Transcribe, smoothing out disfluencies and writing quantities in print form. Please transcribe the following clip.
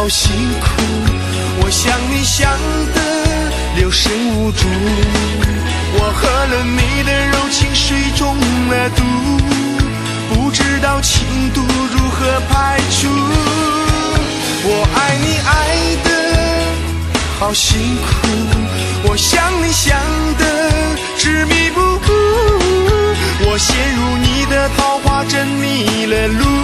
好辛苦，我想你想得六神无主，我喝了你的柔情水中了毒，不知道情毒如何排除。我爱你爱得好辛苦，我想你想得执迷不悟，我陷入你的桃花阵迷了路。